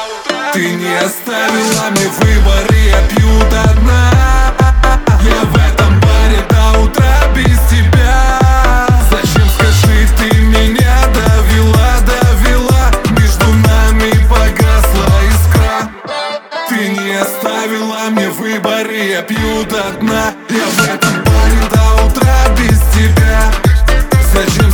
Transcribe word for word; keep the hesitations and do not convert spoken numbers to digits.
Ты не оставила мне выбор, и я пью до дна. Я в этом баре до утра без тебя. Зачем, скажи, ты меня довела, довела? Между нами погасла искра. Ты не оставила мне выбор, и я пью до дна. Я в этом баре до утра без тебя. Зачем,